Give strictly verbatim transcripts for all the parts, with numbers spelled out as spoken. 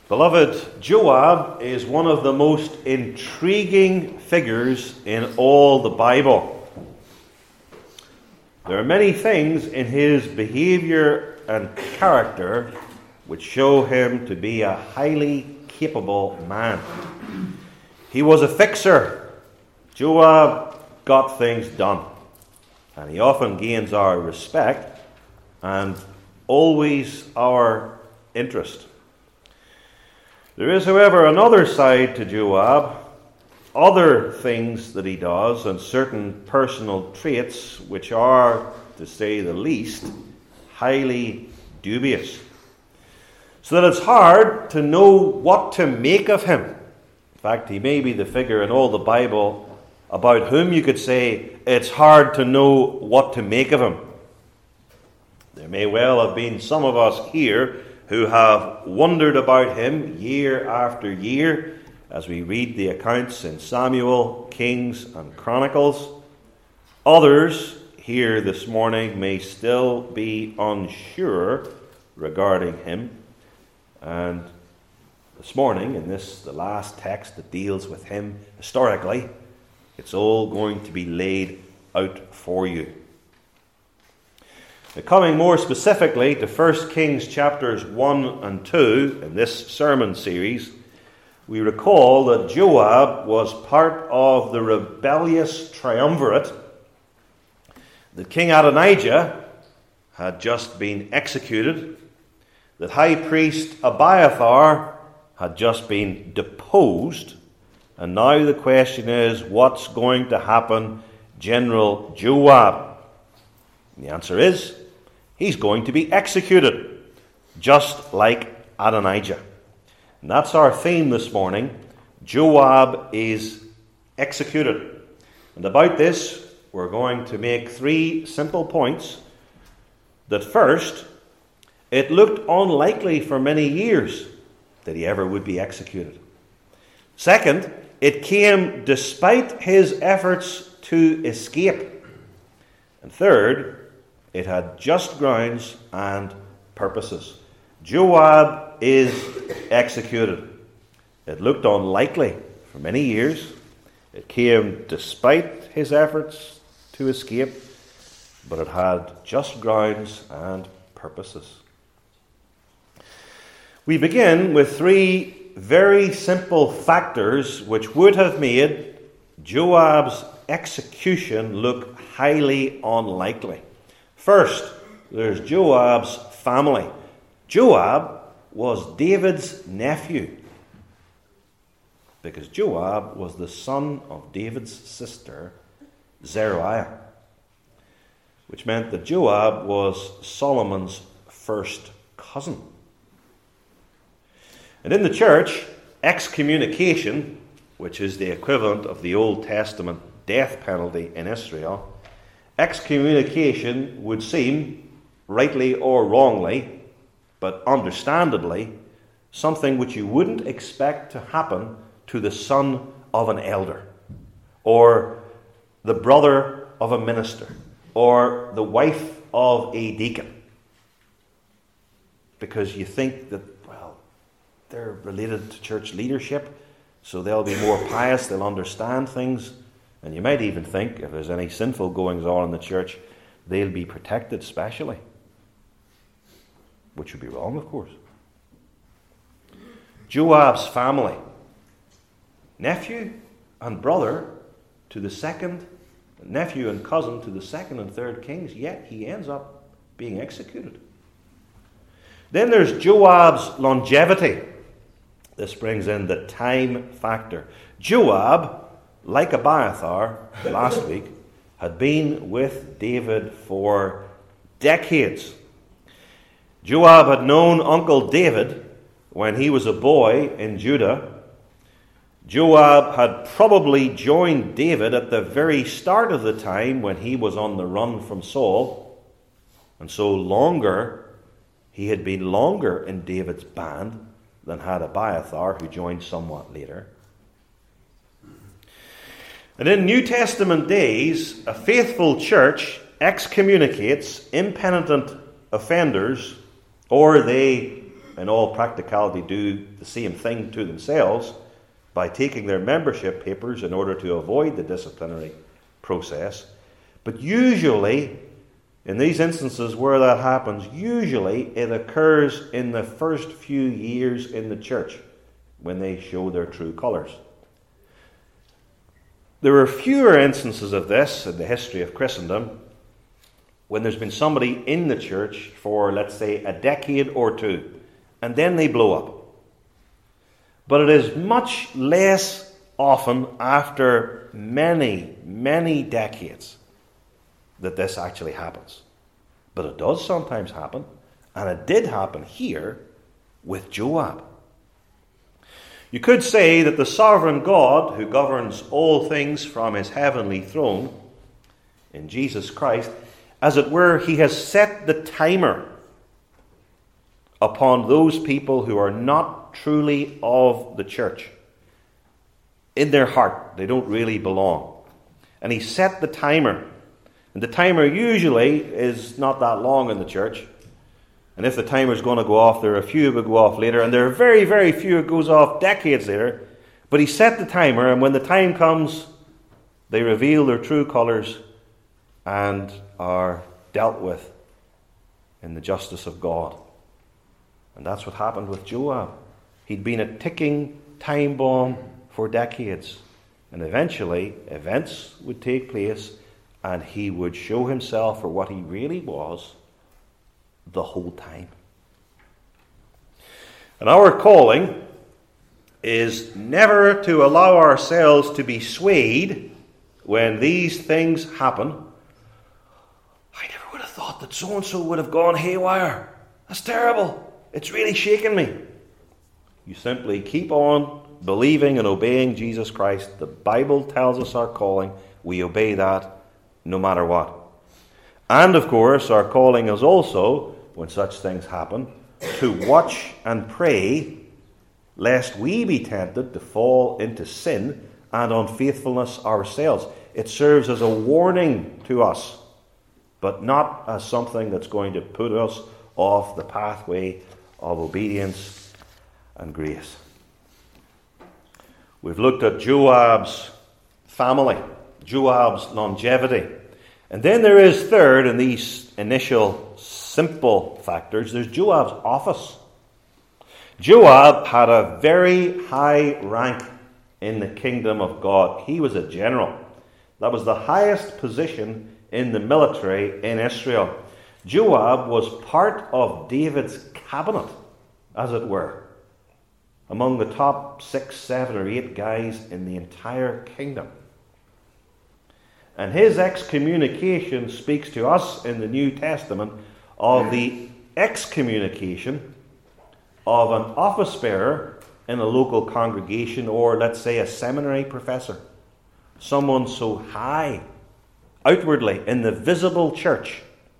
Beloved, Joab is one of the most intriguing figures in all the Bible. There are many things in his behavior and character which show him to be a highly capable man. He was a fixer. Joab got things done. And he often gains our respect and always our interest. There is, however, another side to Joab, other things that he does, and certain personal traits which are, to say the least, highly dubious. So that it's hard to know what to make of him. In fact, he may be the figure in all the Bible about whom you could say it's hard to know what to make of him. There may well have been some of us here who have wondered about him year after year as we read the accounts in Samuel, Kings, and Chronicles. Others here this morning may still be unsure regarding him. And this morning, in this, the last text that deals with him historically, it's all going to be laid out for you. Now, coming more specifically to First Kings chapters one and two in this sermon series, we recall that Joab was part of the rebellious triumvirate. That King Adonijah had just been executed. That high priest Abiathar had just been deposed. And now the question is, what's going to happen General Joab? And the answer is, he's going to be executed, just like Adonijah. And that's our theme this morning. Joab is executed. And about this, we're going to make three simple points. That first, it looked unlikely for many years that he ever would be executed. Second, it came despite his efforts to escape. And third, it had just grounds and purposes. Joab is executed. It looked unlikely for many years. It came despite his efforts to escape, but it had just grounds and purposes. We begin with three very simple factors which would have made Joab's execution look highly unlikely. First, there's Joab's family. Joab was David's nephew because Joab was the son of David's sister, Zeruiah, which meant that Joab was Solomon's first cousin. And in the church, excommunication, which is the equivalent of the Old Testament death penalty in Israel, excommunication would seem, rightly or wrongly, but understandably, something which you wouldn't expect to happen to the son of an elder, or the brother of a minister, or the wife of a deacon. Because you think that, well, they're related to church leadership, so they'll be more pious, they'll understand things. And you might even think, if there's any sinful goings on in the church, they'll be protected specially. Which would be wrong, of course. Joab's family. Nephew and brother to the second, nephew and cousin to the second and third kings, yet he ends up being executed. Then there's Joab's longevity. This brings in the time factor. Joab, like Abiathar last week, had been with David for decades. Joab had known Uncle David when he was a boy in Judah. Joab had probably joined David at the very start of the time when he was on the run from Saul. And so longer, he had been longer in David's band than had Abiathar, who joined somewhat later. And in New Testament days, a faithful church excommunicates impenitent offenders, or they in all practicality, do the same thing to themselves by taking their membership papers in order to avoid the disciplinary process. But usually, in these instances where that happens, usually it occurs in the first few years in the church when they show their true colours. There are fewer instances of this in the history of Christendom when there's been somebody in the church for, let's say, a decade or two, and then they blow up. But it is much less often after many, many decades that this actually happens. But it does sometimes happen, and it did happen here with Joab. You could say that the sovereign God, who governs all things from his heavenly throne in Jesus Christ, as it were, he has set the timer upon those people who are not truly of the church. In their heart, they don't really belong. And he set the timer. And the timer usually is not that long in the church. And if the timer is going to go off, there are a few who will go off later. And there are very, very few who goes off decades later. But he set the timer, and when the time comes, they reveal their true colours and are dealt with in the justice of God. And that's what happened with Joab. He'd been a ticking time bomb for decades. And eventually, events would take place, and he would show himself for what he really was the whole time. And our calling is never to allow ourselves to be swayed when these things happen. I never would have thought that so-and-so would have gone haywire. That's terrible. It's really shaken me. You simply keep on believing and obeying Jesus Christ. The Bible tells us our calling. We obey that no matter what. And of course, our calling is also, when such things happen, to watch and pray lest we be tempted to fall into sin and unfaithfulness ourselves. It serves as a warning to us, but not as something that's going to put us off the pathway of obedience and grace. We've looked at Joab's family, Joab's longevity. And then there is third in these initial simple factors, there's Joab's office. Joab had a very high rank in the kingdom of God. He was a general. That was the highest position in the military in Israel. Joab was part of David's cabinet, as it were, among the top six, seven, or eight guys in the entire kingdom. And his excommunication speaks to us in the New Testament of the excommunication of an office bearer in a local congregation, or let's say a seminary professor. Someone so high outwardly in the visible church.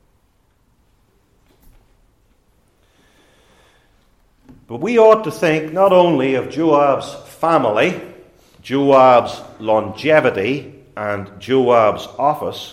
But we ought to think not only of Joab's family, Joab's longevity, and Joab's office,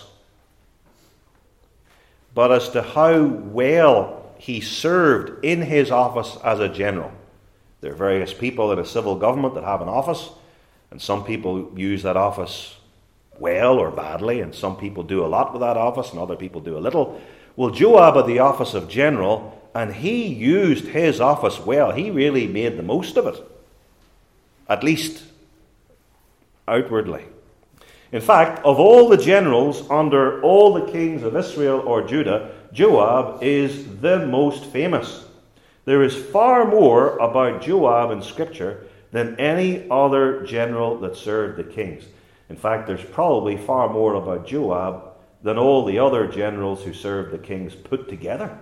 but as to how well he served in his office as a general. There are various people in a civil government that have an office, and some people use that office well or badly, and some people do a lot with that office, and other people do a little. Well, Joab had the office of general, and he used his office well. He really made the most of it, at least outwardly. In fact, of all the generals under all the kings of Israel or Judah, Joab is the most famous. There is far more about Joab in Scripture than any other general that served the kings. In fact, there's probably far more about Joab than all the other generals who served the kings put together.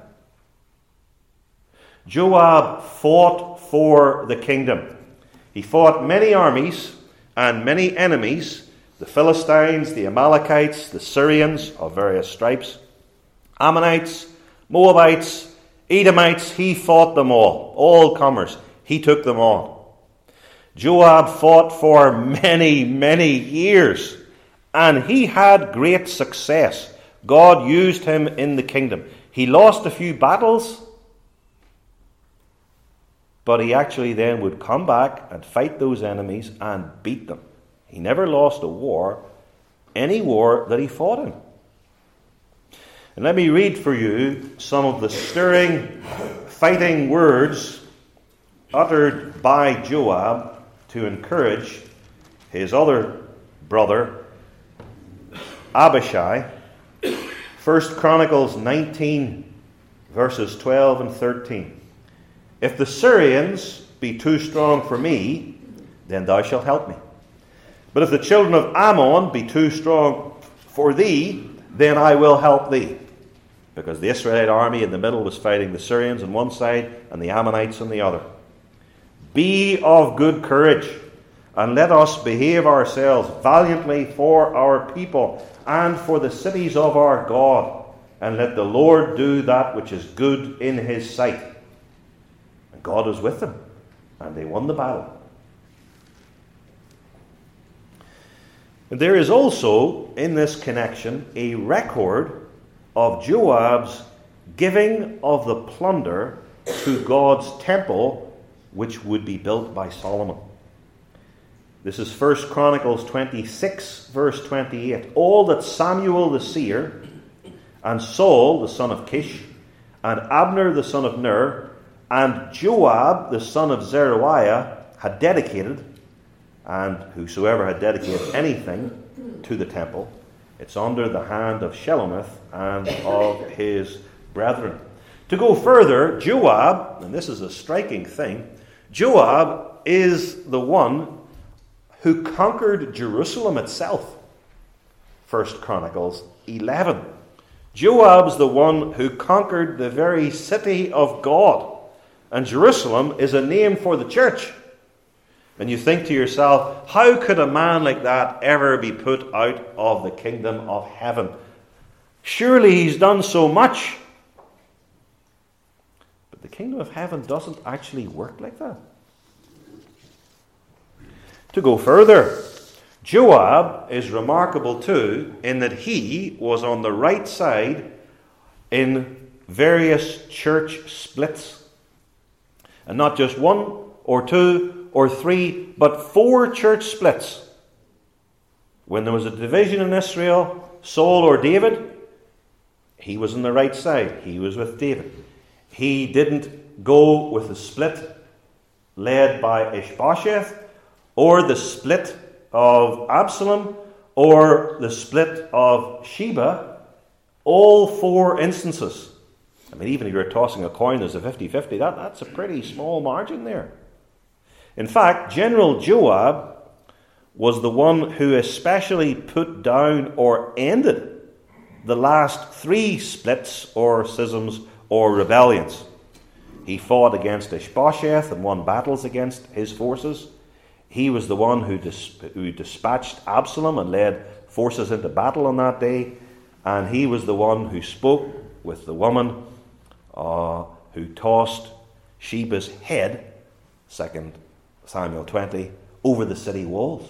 Joab fought for the kingdom. He fought many armies and many enemies, the Philistines, the Amalekites, the Syrians of various stripes, Ammonites, Moabites, Edomites. He fought them all, all comers. He took them on. Joab fought for many, many years, and he had great success. God used him in the kingdom. He lost a few battles, but he actually then would come back and fight those enemies and beat them. He never lost a war, any war that he fought in. And let me read for you some of the stirring, fighting words uttered by Joab to encourage his other brother, Abishai. First Chronicles nineteen, verses twelve and thirteen. If the Syrians be too strong for me, then thou shalt help me. But if the children of Ammon be too strong for thee, then I will help thee. Because the Israelite army in the middle was fighting the Syrians on one side and the Ammonites on the other. Be of good courage, and let us behave ourselves valiantly for our people and for the cities of our God, and let the Lord do that which is good in his sight. And God was with them, and they won the battle. And there is also, in this connection, a record of Joab's giving of the plunder to God's temple, which would be built by Solomon. This is First Chronicles twenty-six, verse twenty-eight. All that Samuel the seer, and Saul the son of Kish, and Abner the son of Ner, and Joab the son of Zeruiah had dedicated, and whosoever had dedicated anything to the temple, it's under the hand of Shelomith and of his brethren. To go further, Joab, and this is a striking thing, Joab is the one who conquered Jerusalem itself. First Chronicles eleven. Joab's the one who conquered the very city of God. And Jerusalem is a name for the church. And you think to yourself, how could a man like that ever be put out of the kingdom of heaven? Surely he's done so much. But the kingdom of heaven doesn't actually work like that. To go further, Joab is remarkable too in that he was on the right side in various church splits. And not just one or two or three, but four church splits. When there was a division in Israel, Saul or David, he was on the right side. He was with David. He didn't go with the split led by Ishbosheth, or the split of Absalom, or the split of Sheba. All four instances. I mean, even if you're tossing a coin, there's a fifty-fifty. That, that's a pretty small margin there. In fact, General Joab was the one who especially put down or ended the last three splits or schisms or rebellions. He fought against Ishbosheth and won battles against his forces. He was the one who, dis- who dispatched Absalom and led forces into battle on that day. And he was the one who spoke with the woman uh, who tossed Sheba's head, Second Samuel twenty, over the city walls.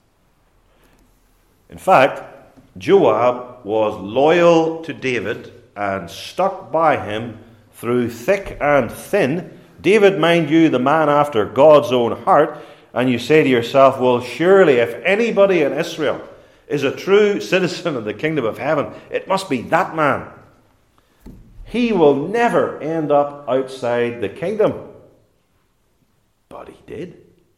In fact, Joab was loyal to David and stuck by him through thick and thin. David, mind you, the man after God's own heart. And you say to yourself, well, surely if anybody in Israel is a true citizen of the kingdom of heaven, it must be that man. He will never end up outside the kingdom. But he did.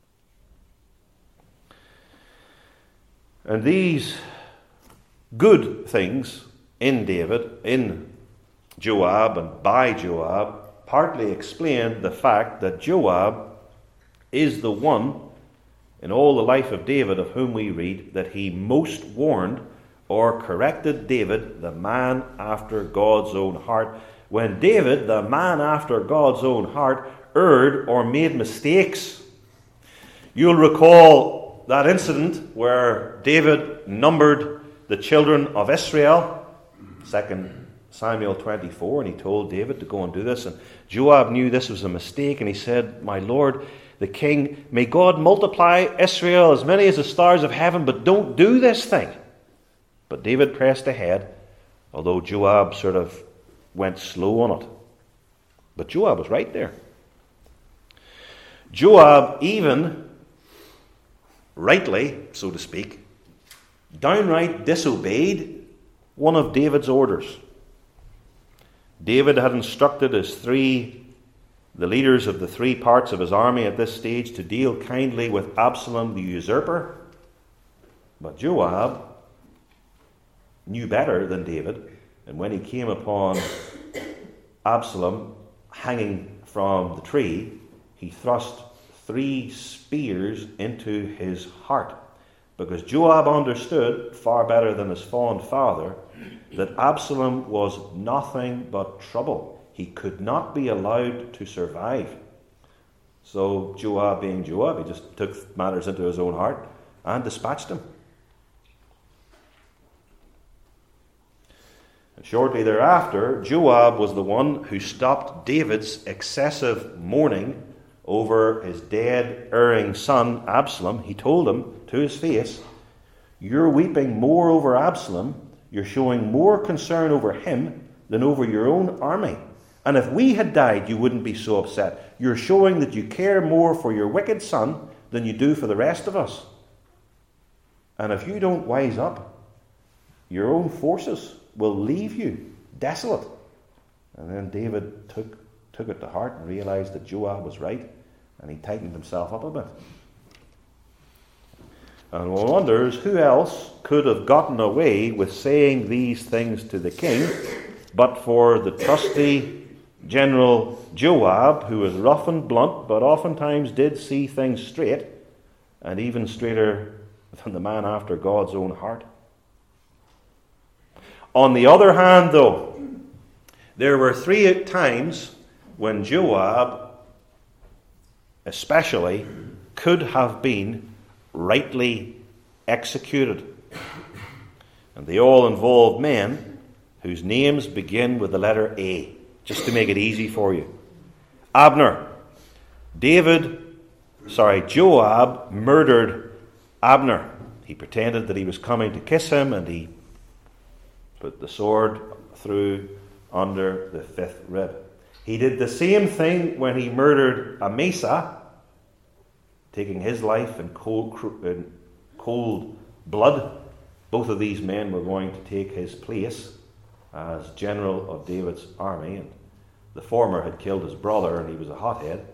And these good things in David, in Joab and by Joab, partly explain the fact that Joab is the one in all the life of David of whom we read that he most warned or corrected David, the man after God's own heart. When David, the man after God's own heart, erred or made mistakes. You'll recall that incident where David numbered the children of Israel, Second Samuel twenty-four, and he told David to go and do this. And Joab knew this was a mistake, and he said, my lord, the king, may God multiply Israel as many as the stars of heaven, but don't do this thing. But David pressed ahead, although Joab sort of went slow on it. But Joab was right there. Joab even, rightly, so to speak, downright disobeyed one of David's orders. David had instructed his three, the leaders of the three parts of his army at this stage, to deal kindly with Absalom the usurper. But Joab knew better than David, and when he came upon Absalom hanging from the tree, he thrust three spears into his heart, because Joab understood far better than his fond father that Absalom was nothing but trouble. He could not be allowed to survive. So Joab, being Joab, he just took matters into his own heart and dispatched him. And shortly thereafter, Joab was the one who stopped David's excessive mourning over his dead, erring son, Absalom. He told him to his face, "You're weeping more over Absalom. You're showing more concern over him than over your own army. And if we had died, you wouldn't be so upset. You're showing that you care more for your wicked son than you do for the rest of us. And if you don't wise up, your own forces will leave you desolate." And then David took, took it to heart and realized that Joab was right, and he tightened himself up a bit. And one wonders who else could have gotten away with saying these things to the king but for the trusty General Joab, who was rough and blunt, but oftentimes did see things straight, and even straighter than the man after God's own heart. On the other hand, though, there were three times when Joab, especially, could have been rightly executed. And they all involved men whose names begin with the letter A, just to make it easy for you. Abner. David, sorry, Joab murdered Abner. He pretended that he was coming to kiss him, and he put the sword through under the fifth rib. He did the same thing when he murdered Amasa, taking his life in cold, in cold blood. Both of these men were going to take his place as general of David's army, and the former had killed his brother, and he was a hothead.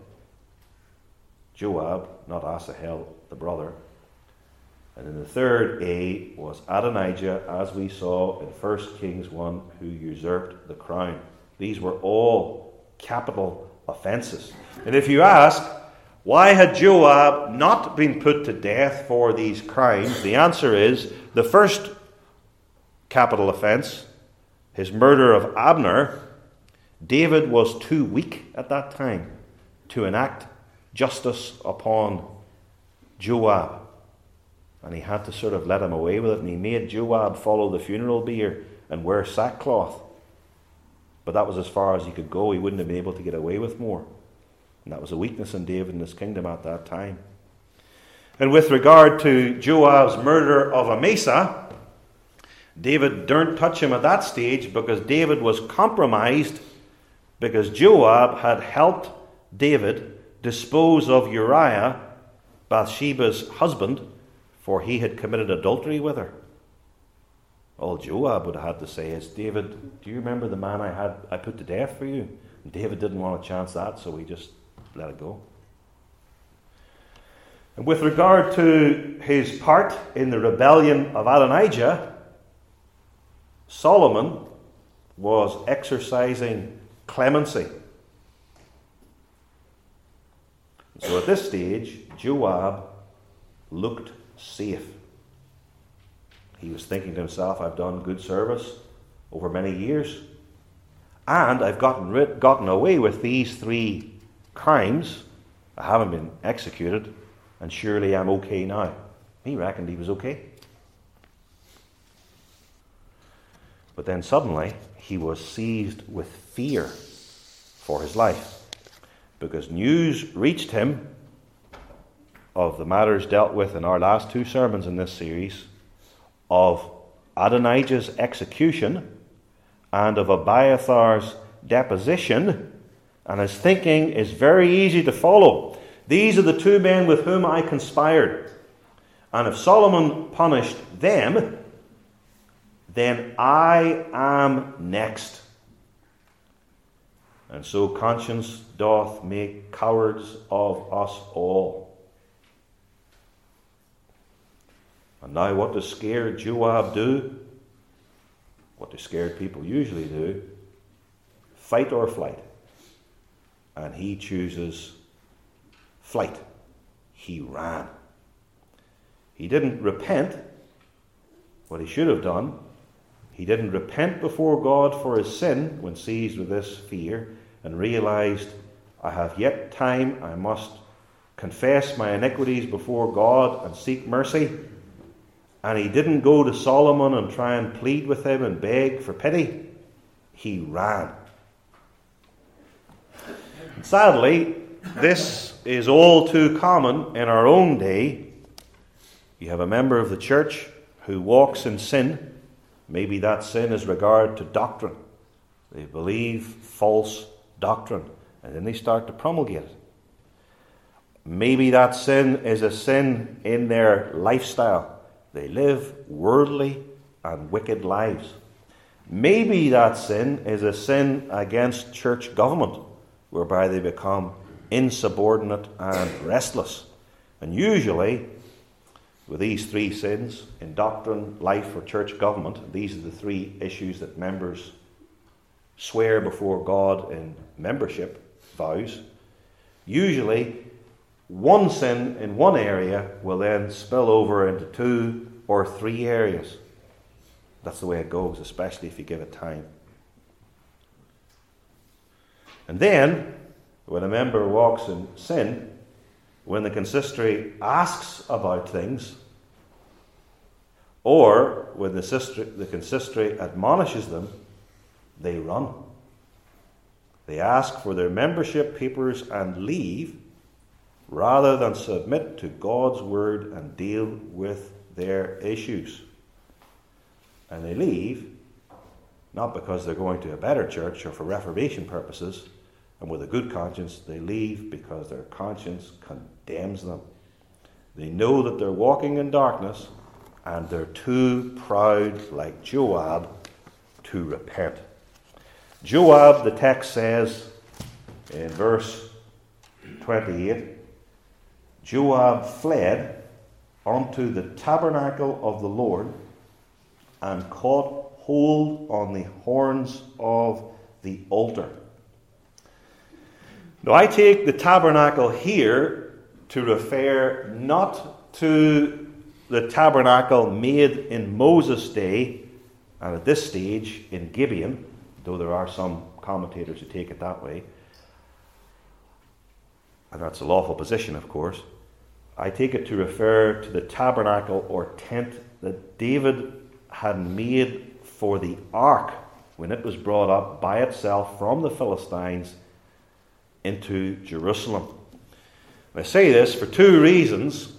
Joab, not Asahel, the brother. And in the third A was Adonijah, as we saw in First Kings one, who usurped the crown. These were all capital offences. And if you ask, why had Joab not been put to death for these crimes? The answer is, the first capital offence, his murder of Abner, David was too weak at that time to enact justice upon Joab. And he had to sort of let him away with it, and he made Joab follow the funeral bier and wear sackcloth. But that was as far as he could go. He wouldn't have been able to get away with more. And that was a weakness in David and his kingdom at that time. And with regard to Joab's murder of Amasa, David daren't touch him at that stage because David was compromised because Joab had helped David dispose of Uriah, Bathsheba's husband, for he had committed adultery with her. All Joab would have had to say is, "David, do you remember the man I had I put to death for you?" And David didn't want to chance that, so he just let it go. And with regard to his part in the rebellion of Adonijah, Solomon was exercising clemency. So at this stage, Joab looked safe. He was thinking to himself, I've done good service over many years, and I've gotten rid, gotten away with these three crimes. I haven't been executed, and surely I'm okay now. He reckoned he was okay. But then suddenly, he was seized with fear for his life, because news reached him of the matters dealt with in our last two sermons in this series, of Adonijah's execution and of Abiathar's deposition, and his thinking is very easy to follow. These are the two men with whom I conspired. And if Solomon punished them, then I am next. And so conscience doth make cowards of us all. And now what does scared Joab do? What do scared people usually do? Fight or flight. And he chooses flight. He ran. He didn't repent what he should have done. He didn't repent before God for his sin when seized with this fear and realized, I have yet time, I must confess my iniquities before God and seek mercy. And he didn't go to Solomon and try and plead with him and beg for pity. He ran. And sadly, this is all too common in our own day. You have a member of the church who walks in sin. Maybe that sin is regard to doctrine. They believe false doctrine, and then they start to promulgate it. Maybe that sin is a sin in their lifestyle. They live worldly and wicked lives. Maybe that sin is a sin against church government, whereby they become insubordinate and restless. And usually, with these three sins, in doctrine, life, or church government, these are the three issues that members swear before God in membership vows. Usually, one sin in one area will then spill over into two or three areas. That's the way it goes, especially if you give it time. And then, when a member walks in sin, when the consistory asks about things, or when the, sister, the consistory admonishes them, they run. They ask for their membership papers and leave, rather than submit to God's word and deal with their issues. And they leave, not because they're going to a better church or for reformation purposes, and with a good conscience. They leave because their conscience condemns them. They know that they're walking in darkness, and they're too proud, like Joab, to repent. Joab, the text says in verse twenty-eight, Joab fled unto the tabernacle of the Lord and caught hold on the horns of the altar. Now, I take the tabernacle here to refer not to the tabernacle made in Moses' day and at this stage in Gibeon, though there are some commentators who take it that way. And that's a lawful position, of course. I take it to refer to the tabernacle or tent that David had made for the ark when it was brought up by itself from the Philistines into Jerusalem. I say this for two reasons.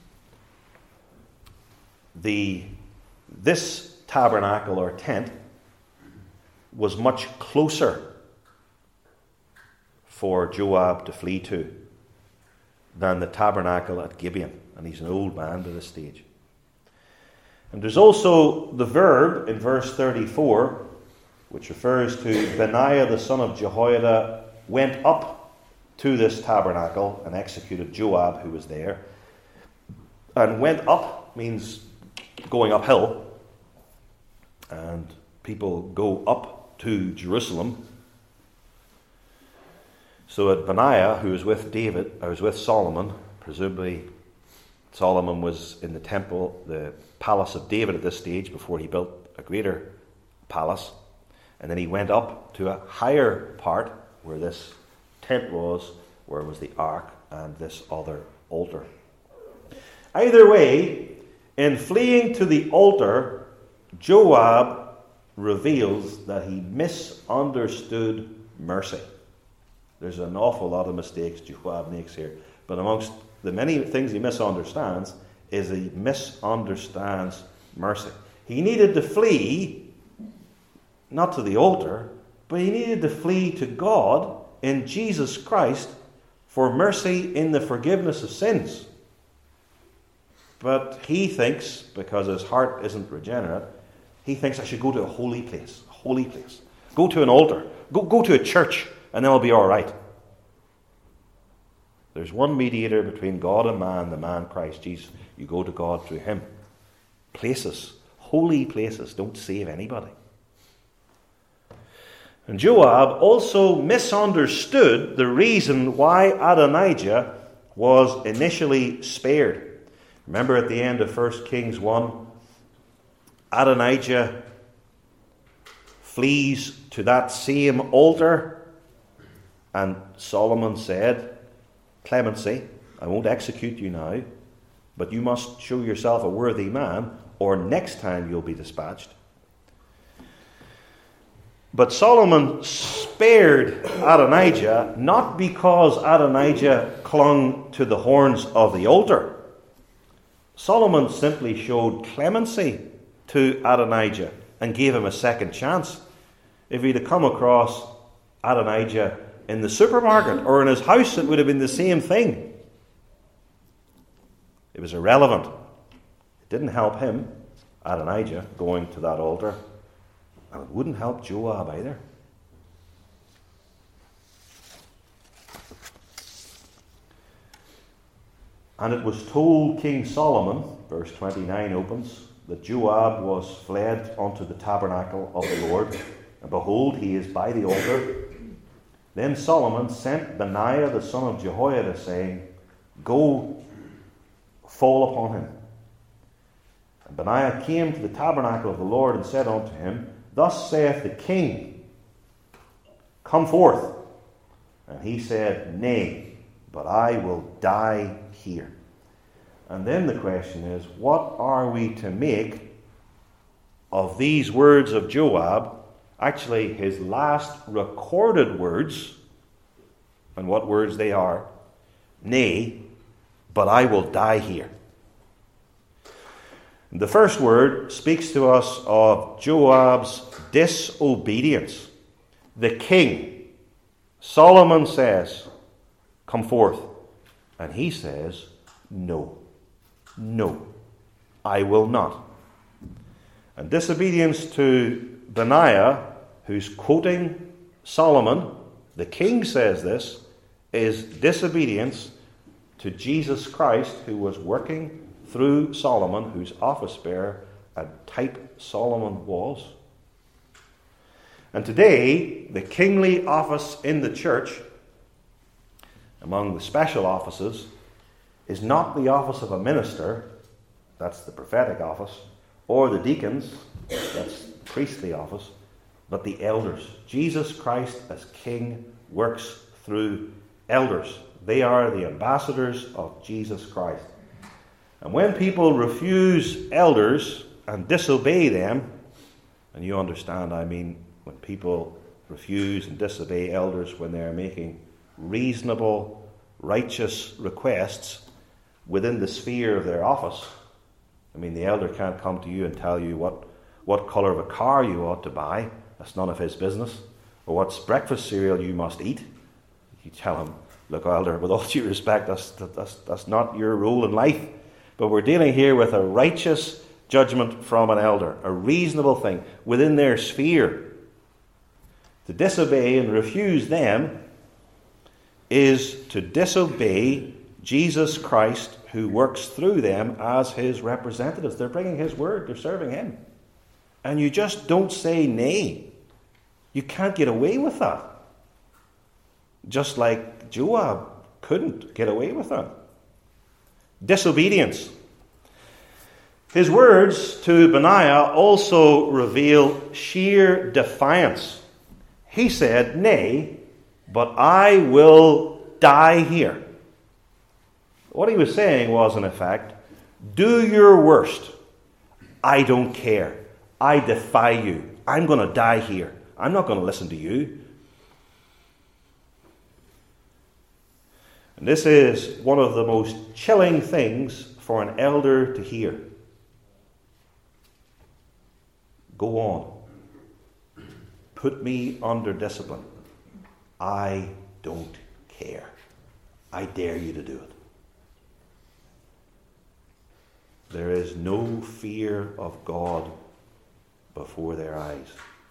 The, this tabernacle or tent was much closer for Joab to flee to than the tabernacle at Gibeon. And he's an old man by this stage. And there's also the verb in verse thirty-four, which refers to Benaiah the son of Jehoiada went up to this tabernacle and executed Joab who was there. And went up means going uphill. And people go up to Jerusalem. So at Benaiah, who was with David, or was with Solomon, presumably Solomon was in the temple, the palace of David at this stage, before he built a greater palace. And then he went up to a higher part where this tent was, where was the ark and this other altar. Either way, in fleeing to the altar, Joab reveals that he misunderstood mercy. There's an awful lot of mistakes Joab makes here. But amongst the many things he misunderstands is he misunderstands mercy. He needed to flee, not to the altar, but he needed to flee to God in Jesus Christ for mercy in the forgiveness of sins. But he thinks, because his heart isn't regenerate, he thinks I should go to a holy place. A holy place. Go to an altar. Go, go to a church, and then I'll be all right. There's one mediator between God and man, the man Christ Jesus. You go to God through him. Places, holy places, don't save anybody. And Joab also misunderstood the reason why Adonijah was initially spared. Remember at the end of First Kings one, Adonijah flees to that same altar, and Solomon said, "Clemency, I won't execute you now, but you must show yourself a worthy man, or next time you'll be dispatched." But Solomon spared Adonijah not because Adonijah clung to the horns of the altar. Solomon simply showed clemency to Adonijah and gave him a second chance. If he'd have come across Adonijah in the supermarket or in his house, it would have been the same thing. It was irrelevant. It didn't help him, Adonijah, going to that altar. And it wouldn't help Joab either. And it was told King Solomon, verse twenty-nine opens, that Joab was fled unto the tabernacle of the Lord, and behold, he is by the altar. Then Solomon sent Benaiah the son of Jehoiada, saying, Go, fall upon him. And Benaiah came to the tabernacle of the Lord and said unto him, Thus saith the king, Come forth. And he said, Nay, but I will die here. And then the question is, what are we to make of these words of Joab, actually his last recorded words, and what words they are? Nay, but I will die here. The first word speaks to us of Joab's disobedience. The king, Solomon, says, Come forth. And he says, No, no, I will not. And disobedience to Benaiah, who's quoting Solomon, the king says this, is disobedience to Jesus Christ, who was working through Solomon, whose office bearer and type Solomon was. And today, the kingly office in the church, among the special offices, is not the office of a minister, that's the prophetic office, or the deacons, that's the priestly office, but the elders. Jesus Christ as king works through elders. They are the ambassadors of Jesus Christ. And when people refuse elders and disobey them, and you understand, I mean, when people refuse and disobey elders when they are making reasonable, righteous requests within the sphere of their office. I mean, the elder can't come to you and tell you what, what colour of a car you ought to buy. That's none of his business. Or what breakfast cereal you must eat. You tell him, look, elder, with all due respect, that's, that's, that's not your role in life. But we're dealing here with a righteous judgment from an elder, a reasonable thing within their sphere. To disobey and refuse them is to disobey Jesus Christ, who works through them as his representatives. They're bringing his word, they're serving him. And you just don't say nay. You can't get away with that. Just like Joab couldn't get away with that. Disobedience. His words to Benaiah also reveal sheer defiance. He said, Nay, but I will die here. What he was saying was, in effect, do your worst. I don't care. I defy you. I'm going to die here. I'm not going to listen to you. And this is one of the most chilling things for an elder to hear. Go on. Put me under discipline. I don't care. I dare you to do it. There is no fear of God before their eyes,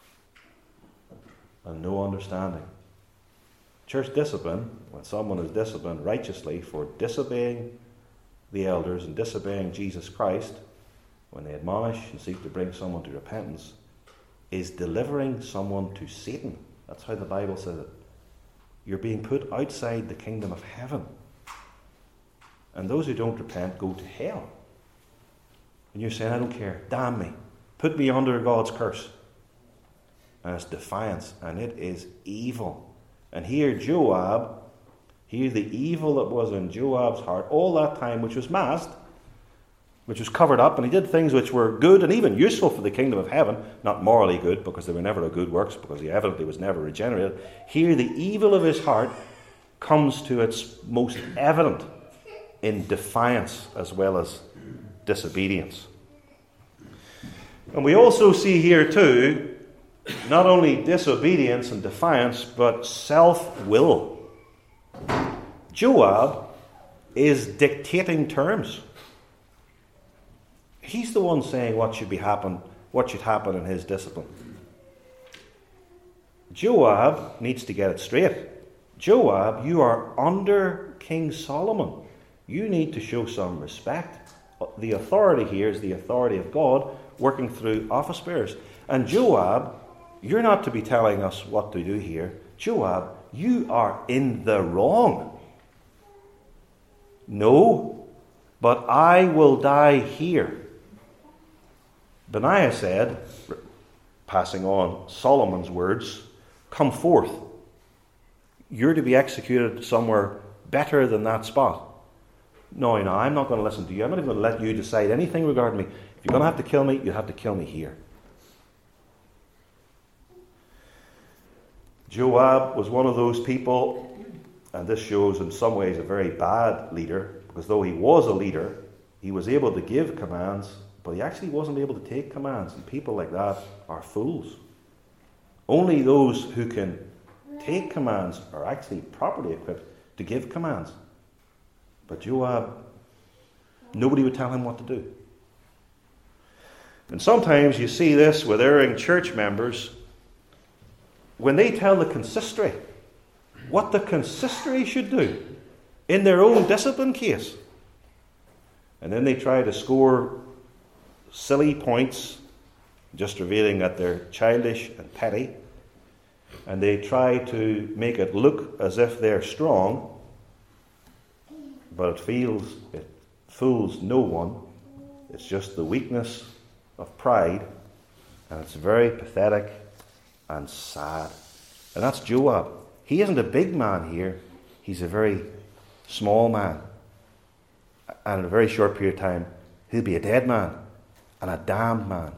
and no understanding. Church discipline, when someone is disciplined righteously for disobeying the elders and disobeying Jesus Christ, when they admonish and seek to bring someone to repentance, is delivering someone to Satan. That's how the Bible says it. You're being put outside the kingdom of heaven. And those who don't repent go to hell. And you're saying, I don't care, damn me, put me under God's curse. And it's defiance, and it is evil. And here Joab, here the evil that was in Joab's heart all that time, which was masked, which was covered up, and he did things which were good and even useful for the kingdom of heaven, not morally good, because they were never a good works, because he evidently was never regenerated. Here the evil of his heart comes to its most evident in defiance as well as disobedience. And we also see here too, not only disobedience and defiance, but self-will. Joab is dictating terms. He's the one saying what should be happen, what should happen in his discipline. Joab needs to get it straight. Joab, you are under King Solomon. You need to show some respect. The authority here is the authority of God working through office bearers. And Joab, you're not to be telling us what to do here. Joab, you are in the wrong. No, but I will die here. Benaiah said, passing on Solomon's words, come forth. You're to be executed somewhere better than that spot. No, no, I'm not going to listen to you. I'm not even going to let you decide anything regarding me. If you're going to have to kill me, you have to kill me here. Joab was one of those people, and this shows in some ways a very bad leader, because though he was a leader, he was able to give commands, but he actually wasn't able to take commands, and people like that are fools. Only those who can take commands are actually properly equipped to give commands. But Joab, nobody would tell him what to do. And sometimes you see this with erring church members. When they tell the consistory what the consistory should do in their own discipline case, and then they try to score silly points, just revealing that they're childish and petty, and they try to make it look as if they're strong, but it feels, it fools no one. It's just the weakness of pride, and it's very pathetic and sad. And that's Joab. He isn't a big man here. He's a very small man. And in a very short period of time, he'll be a dead man and a damned man.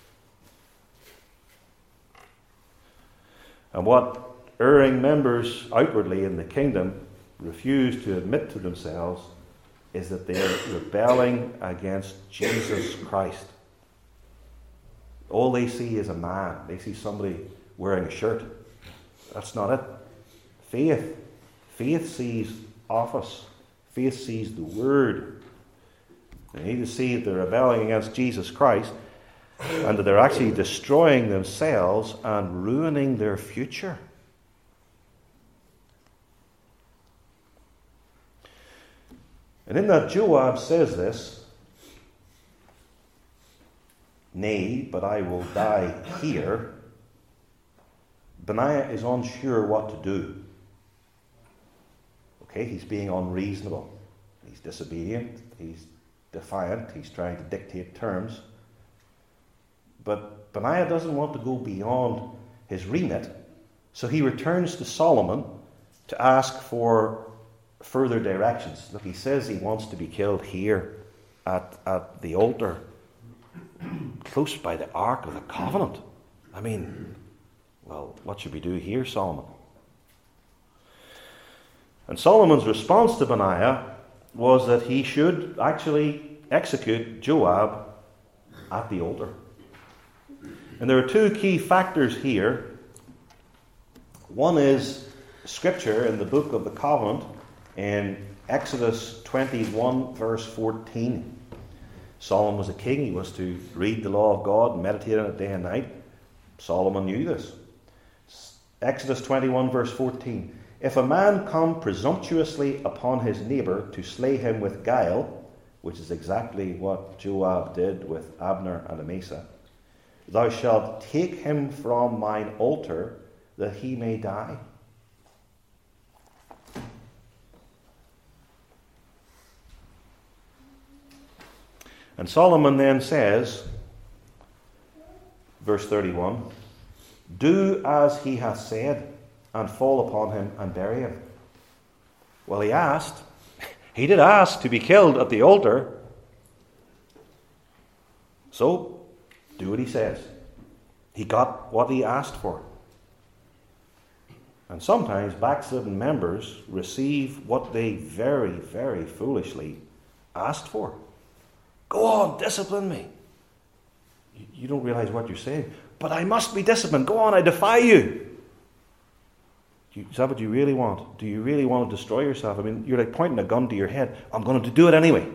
And what erring members outwardly in the kingdom refuse to admit to themselves is that they are rebelling against Jesus Christ. All they see is a man. They see somebody wearing a shirt. That's not it. Faith. Faith sees office. Faith sees the word. They need to see that they're rebelling against Jesus Christ and that they're actually destroying themselves and ruining their future. And in that Joab says this, nay, but I will die here, Benaiah is unsure what to do. Okay, he's being unreasonable. He's disobedient. He's defiant. He's trying to dictate terms. But Benaiah doesn't want to go beyond his remit. So he returns to Solomon to ask for further directions. Look, he says he wants to be killed here at, at the altar, close by the Ark of the Covenant. I mean, well, what should we do here, Solomon? And Solomon's response to Benaiah was that he should actually execute Joab at the altar. And there are two key factors here. One is Scripture in the book of the Covenant in Exodus twenty-one, verse fourteen. Solomon was a king. He was to read the law of God and meditate on it day and night. Solomon knew this. Exodus twenty-one, verse fourteen. If a man come presumptuously upon his neighbour to slay him with guile, which is exactly what Joab did with Abner and Amasa, thou shalt take him from mine altar, that he may die. And Solomon then says, verse thirty-one, do as he hath said, and fall upon him and bury him. Well, he asked, he did ask to be killed at the altar. So, do what he says. He got what he asked for. And sometimes backslidden members receive what they very, very foolishly asked for. Go on, discipline me. You, you don't realize what you're saying. But I must be disciplined. Go on, I defy you. you. Is that what you really want? Do you really want to destroy yourself? I mean, you're like pointing a gun to your head. I'm going to do it anyway.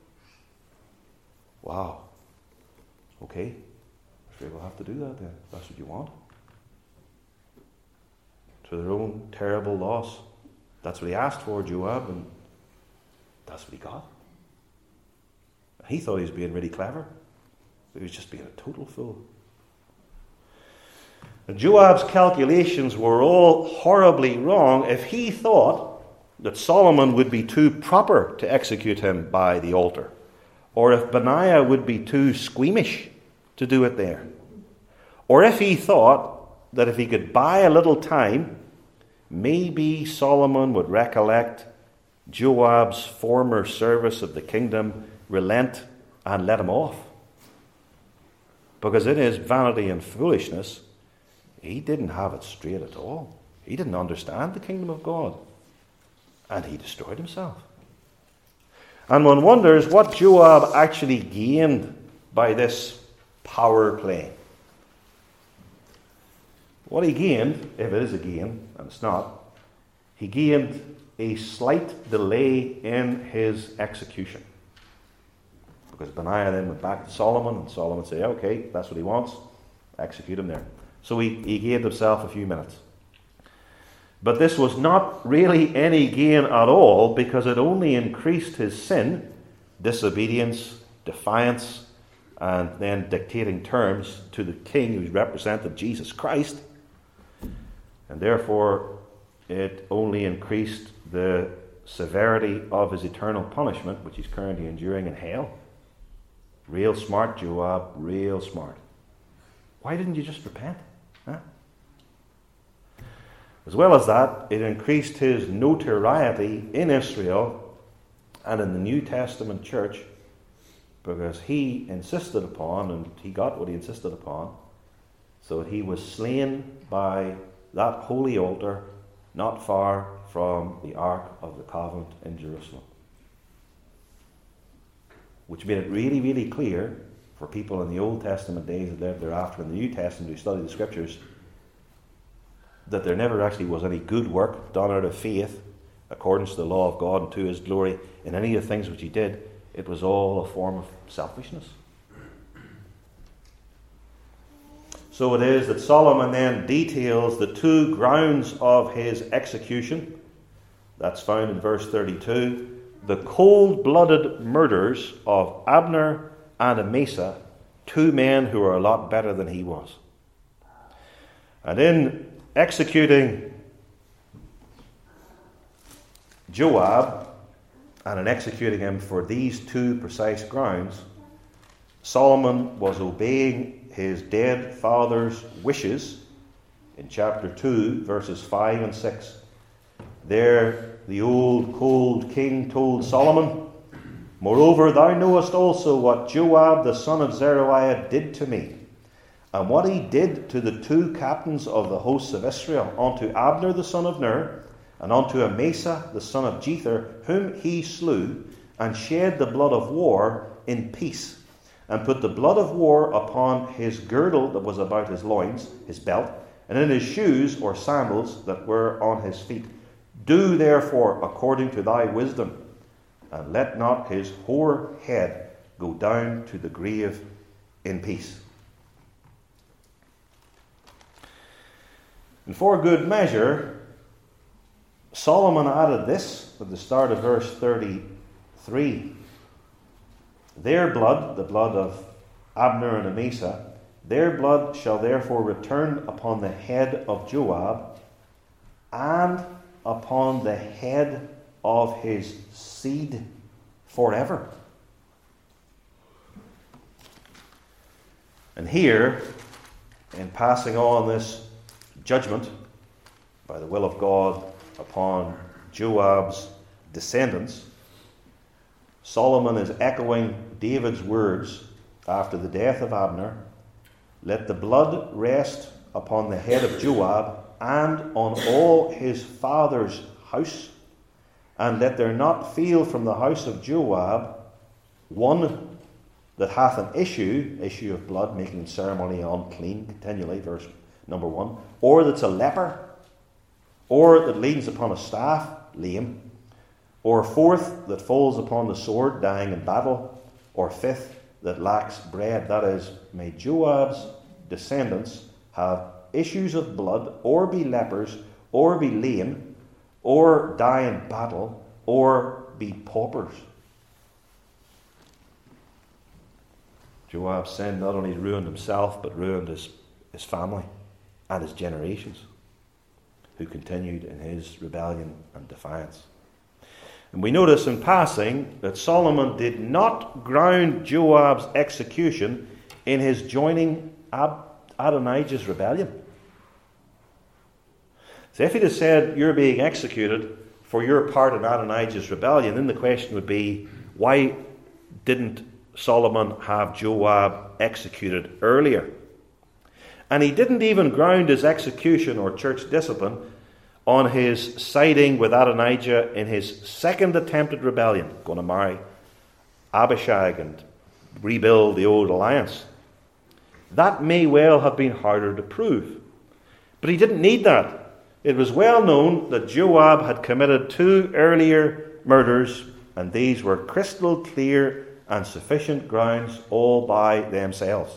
Wow. Okay. I'm afraid we'll have to do that then. If that's what you want. To their own terrible loss. That's what he asked for, Joab, and that's what he got. He thought he was being really clever. He was just being a total fool. And Joab's calculations were all horribly wrong if he thought that Solomon would be too proper to execute him by the altar, or if Benaiah would be too squeamish to do it there, or if he thought that if he could buy a little time, maybe Solomon would recollect Joab's former service of the kingdom, relent, and let him off. Because in his vanity and foolishness, he didn't have it straight at all. He didn't understand the kingdom of God. And he destroyed himself. And one wonders what Joab actually gained by this power play. What he gained, if it is a gain, and it's not, he gained a slight delay in his execution. Because Benaiah then went back to Solomon, and Solomon said, okay, that's what he wants, execute him there. So he, he gained himself a few minutes. But this was not really any gain at all, because it only increased his sin, disobedience, defiance, and then dictating terms to the king who represented Jesus Christ. And therefore, it only increased the severity of his eternal punishment, which he's currently enduring in hell. Real smart, Joab, real smart. Why didn't you just repent? Huh? As well as that, it increased his notoriety in Israel and in the New Testament church, because he insisted upon, and he got what he insisted upon, so that he was slain by that holy altar not far from the Ark of the Covenant in Jerusalem. Which made it really, really clear for people in the Old Testament days that lived thereafter, in the New Testament who studied the Scriptures, that there never actually was any good work done out of faith, according to the law of God and to his glory, in any of the things which he did. It was all a form of selfishness. So it is that Solomon then details the two grounds of his execution. That's found in verse thirty-two. The cold-blooded murders of Abner and Amasa, two men who are a lot better than he was. And in executing Joab, and in executing him for these two precise grounds, Solomon was obeying his dead father's wishes in chapter two, verses five and six. There, the old cold king told Solomon, Moreover, thou knowest also what Joab the son of Zeruiah did to me, and what he did to the two captains of the hosts of Israel, unto Abner the son of Ner, and unto Amasa the son of Jether, whom he slew, and shed the blood of war in peace, and put the blood of war upon his girdle that was about his loins, his belt, and in his shoes or sandals that were on his feet. Do therefore according to thy wisdom, and let not his hoar head go down to the grave in peace. And for good measure, Solomon added this at the start of verse thirty-three. Their blood, the blood of Abner and Amasa, their blood shall therefore return upon the head of Joab and upon the head of his seed forever. And here, in passing on this judgment by the will of God upon Joab's descendants, Solomon is echoing David's words after the death of Abner. Let the blood rest upon the head of Joab and on all his father's house, and let there not fail from the house of Joab one that hath an issue, issue of blood, making ceremony unclean continually, verse number one, or that's a leper, or that leans upon a staff, lame, or fourth, that falls upon the sword, dying in battle, or fifth, that lacks bread. That is, may Joab's descendants have issues of blood, or be lepers, or be lame, or die in battle, or be paupers. Joab's sin not only ruined himself, but ruined his, his family and his generations, who continued in his rebellion and defiance. And we notice in passing that Solomon did not ground Joab's execution in his joining Ab- Adonijah's rebellion. So if he had said, you're being executed for your part in Adonijah's rebellion, then the question would be, why didn't Solomon have Joab executed earlier? And he didn't even ground his execution or church discipline on his siding with Adonijah in his second attempted rebellion, going to marry Abishag and rebuild the old alliance. That may well have been harder to prove. But he didn't need that. It was well known that Joab had committed two earlier murders, and these were crystal clear and sufficient grounds all by themselves.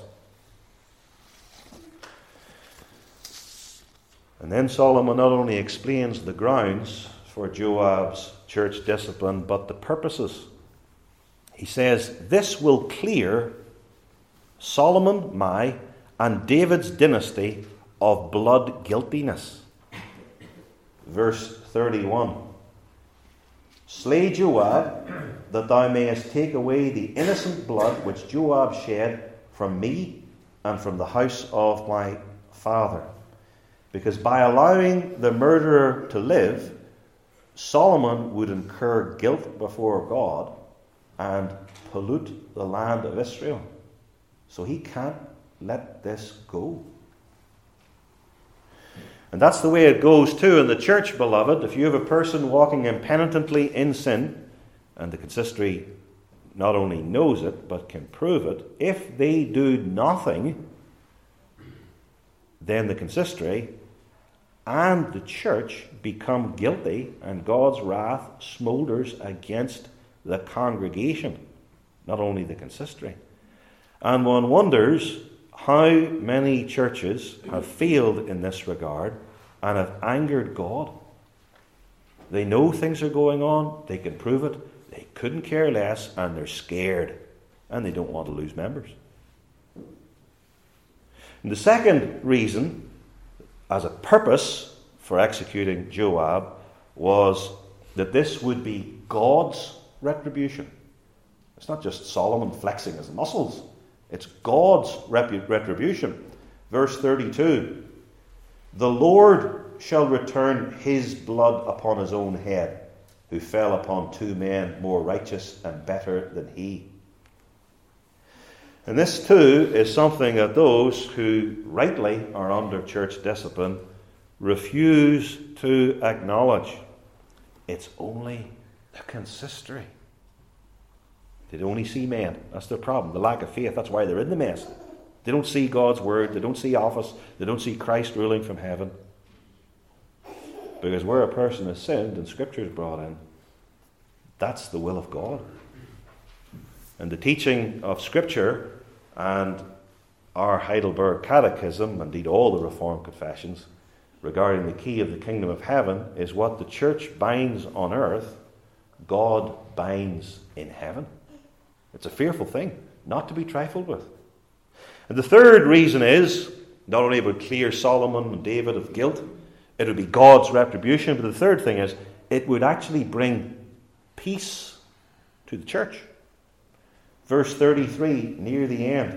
And then Solomon not only explains the grounds for Joab's church discipline, but the purposes. He says, this will clear Solomon, my, and David's dynasty of blood guiltiness. Verse thirty-one. Slay Joab, that thou mayest take away the innocent blood which Joab shed from me and from the house of my father. Because by allowing the murderer to live, Solomon would incur guilt before God and pollute the land of Israel. So he can't let this go. And that's the way it goes too in the church, beloved. If you have a person walking impenitently in sin, and the consistory not only knows it, but can prove it, if they do nothing, then the consistory and the church become guilty, and God's wrath smoulders against the congregation, not only the consistory. And one wonders how many churches have failed in this regard and have angered God. They know things are going on, they can prove it, they couldn't care less, and they're scared, and they don't want to lose members. And the second reason, as a purpose for executing Joab, was that this would be God's retribution. It's not just Solomon flexing his muscles. It's God's retribution. Verse thirty-two. The Lord shall return his blood upon his own head, who fell upon two men more righteous and better than he. And this too is something that those who rightly are under church discipline refuse to acknowledge. It's only the consistory. They only see men. That's their problem. The lack of faith. That's why they're in the mess. They don't see God's word. They don't see office. They don't see Christ ruling from heaven. Because where a person has sinned and Scripture is brought in, that's the will of God. And the teaching of Scripture and our Heidelberg Catechism, indeed all the Reformed confessions, regarding the key of the kingdom of heaven is what the church binds on earth, God binds in heaven. It's a fearful thing, not to be trifled with. And the third reason is, not only would clear Solomon and David of guilt, it would be God's retribution, but the third thing is, it would actually bring peace to the church. Verse thirty-three, near the end,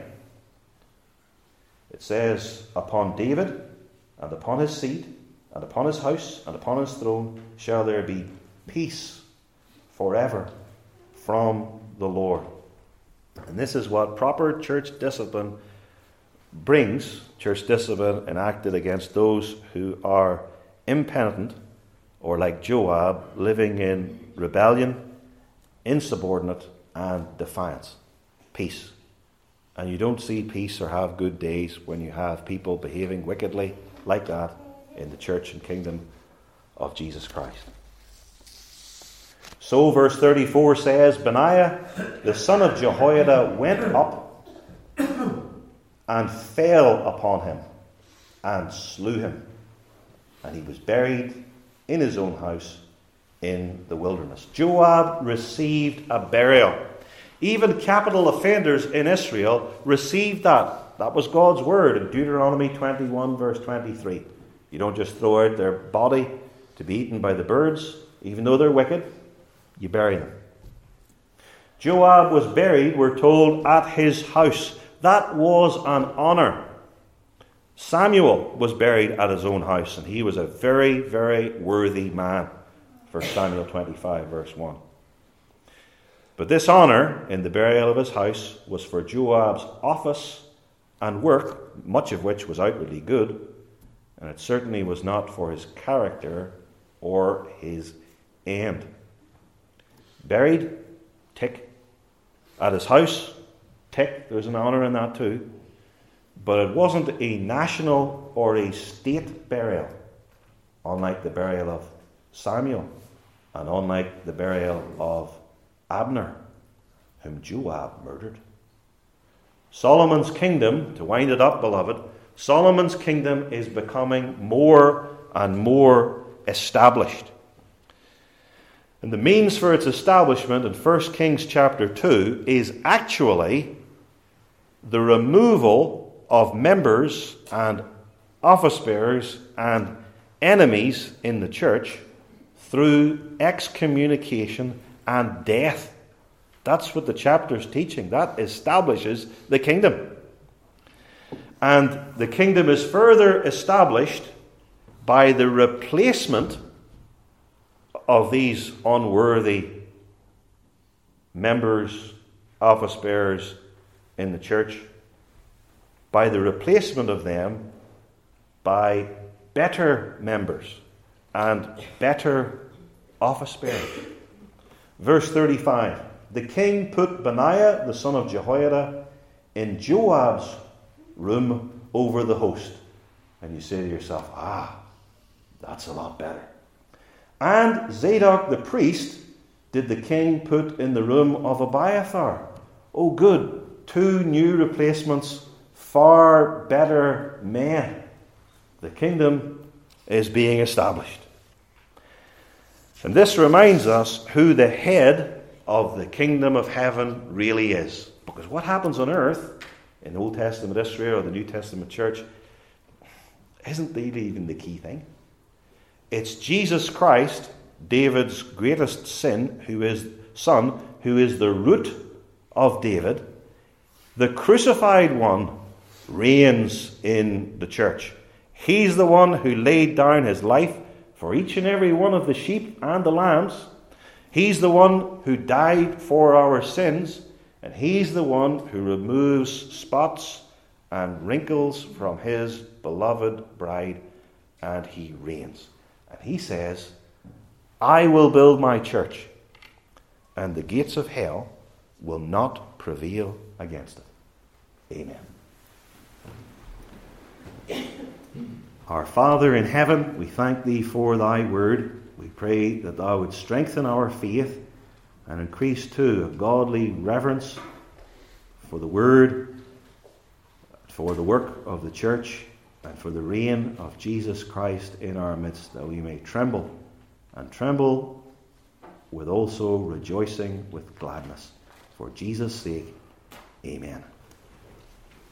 it says, upon David and upon his seed, and upon his house, and upon his throne, shall there be peace forever from the Lord. And this is what proper church discipline brings. Church discipline enacted against those who are impenitent, or like Joab, living in rebellion, insubordinate, and defiance. Peace. And you don't see peace or have good days when you have people behaving wickedly like that in the church and kingdom of Jesus Christ. So verse thirty-four says, Benaiah, the son of Jehoiada, went up and fell upon him and slew him. And he was buried in his own house in the wilderness. Joab received a burial. Even capital offenders in Israel received that. That was God's word in Deuteronomy twenty-one, verse twenty-three. You don't just throw out their body to be eaten by the birds, even though they're wicked. You bury them. Joab was buried, we're told, at his house. That was an honour. Samuel was buried at his own house, and he was a very, very worthy man. First Samuel twenty-five, verse one. But this honour in the burial of his house was for Joab's office and work, much of which was outwardly good, and it certainly was not for his character or his end. Buried, tick. At his house, tick. There's an honour in that too. But it wasn't a national or a state burial, unlike the burial of Samuel and unlike the burial of Abner, whom Joab murdered. Solomon's kingdom, to wind it up, beloved, Solomon's kingdom is becoming more and more established. And the means for its establishment in First Kings chapter two is actually the removal of members and office bearers and enemies in the church through excommunication and death. That's what the chapter's teaching. That establishes the kingdom. And the kingdom is further established by the replacement of these unworthy members, office bearers in the church, by the replacement of them by better members and better office bearers. Verse thirty-five, the king put Benaiah, the son of Jehoiada, in Joab's room over the host. And you say to yourself, ah, that's a lot better. And Zadok the priest did the king put in the room of Abiathar. Oh good, two new replacements, far better men. The kingdom is being established. And this reminds us who the head of the kingdom of heaven really is. Because what happens on earth, in the Old Testament Israel or the New Testament church, isn't really even the key thing. It's Jesus Christ, David's greatest sin, who is son, who is the root of David. The crucified one reigns in the church. He's the one who laid down his life for each and every one of the sheep and the lambs. He's the one who died for our sins, and he's the one who removes spots and wrinkles from his beloved bride, and he reigns. And he says, I will build my church, and the gates of hell will not prevail against it. Amen. Our Father in heaven, we thank thee for thy word. We pray that thou would strengthen our faith and increase too a godly reverence for the word, for the work of the church, and for the reign of Jesus Christ in our midst, that we may tremble, and tremble with also rejoicing with gladness. For Jesus' sake, amen.